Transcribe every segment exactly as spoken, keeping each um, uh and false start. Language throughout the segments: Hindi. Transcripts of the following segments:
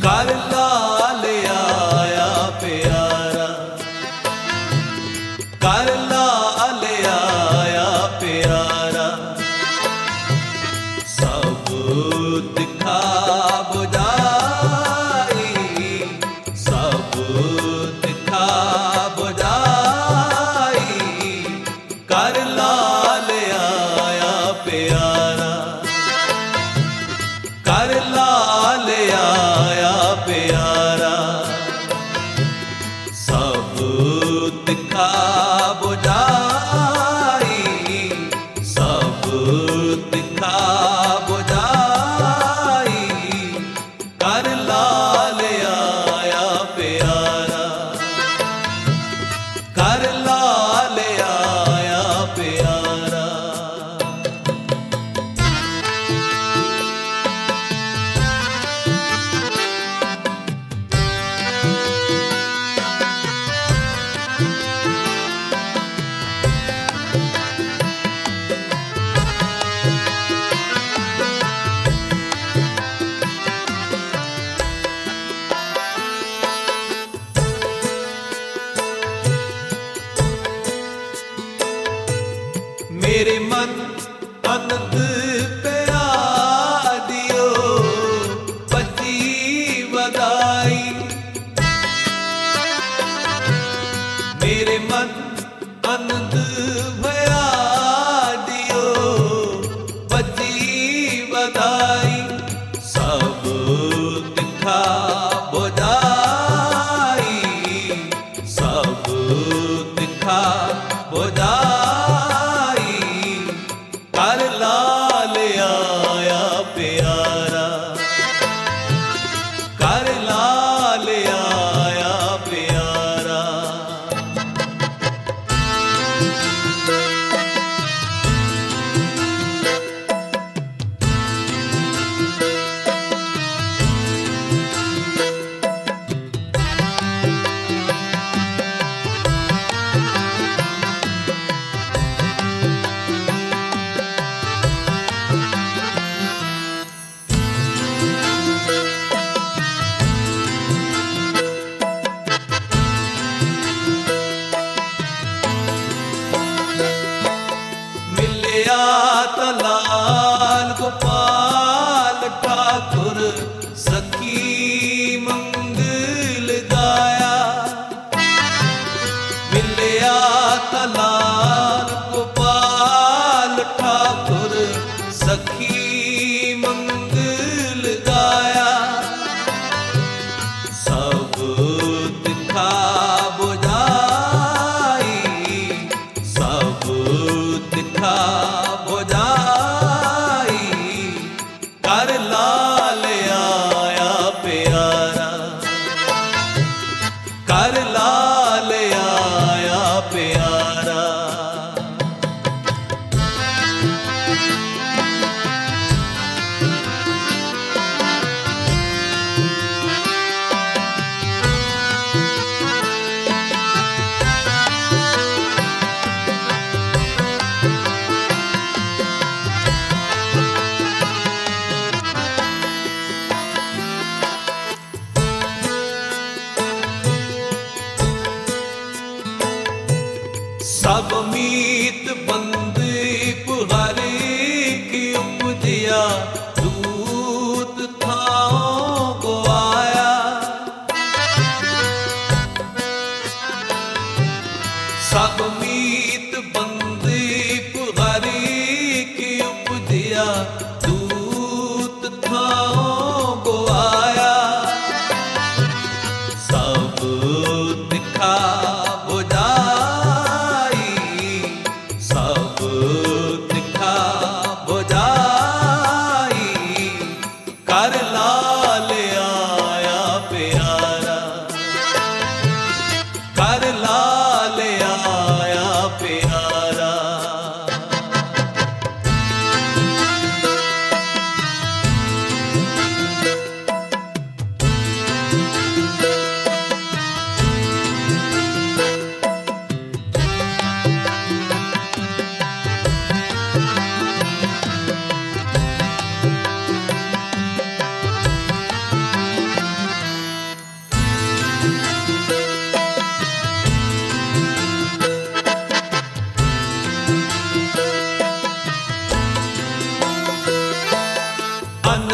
कर लाल आया प्यारा, कर लाल आया प्यारा, सब दिखा बुझाई, सब दिखा बुझाई, कर लाल आया प्यारा, कर लाल आया प्यारा, सब दिखा बुझाई, सब दिखा बुझाई, कर लाल आया प्यारा, कर लाल आया प्यारा। मेरे मन अनंत प्या दियो पति बधाई, मेरे मन अनंत भया दियो पति बधाई, सब दिखा बुझाई, सब दिखा बुझाई, कर लाल आया प्यारा, कर लाल आया प्यारा। मिलिया तलाल गोपाल ठाकुर सखी मंगल गाया, मिलिया तलाल गोपाल ठाकुर सखी मंगल गाया, सब दिखा बुझाई, सब दिखा बुझाई, कर लाल आया प्यारा, कर लाल आया प्यारा।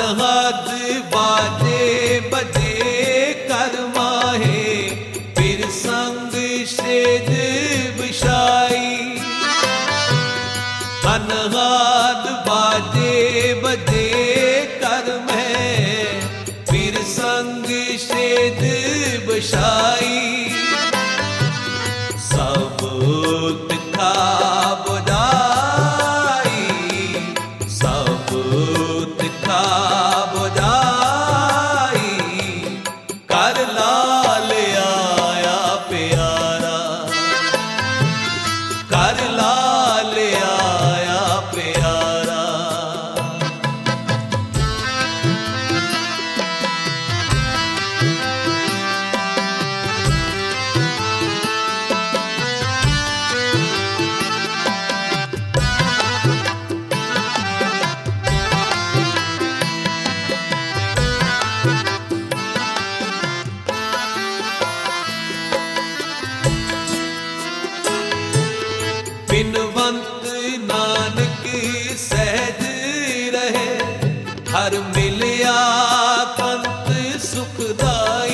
अनहद बाजे बजे कर माहे फिर संग शेद बिछाई। अनहद बाजे बजे कर मैं फिर संग शेद बिछाई। सबूत खा बुझाई, सबूत खा बुझाई, कर लाल आया प्यारा, कर लाल आया प्यारा। बिनवंत नानक सहज रहे, हर मिलिया पंत सुखदाई।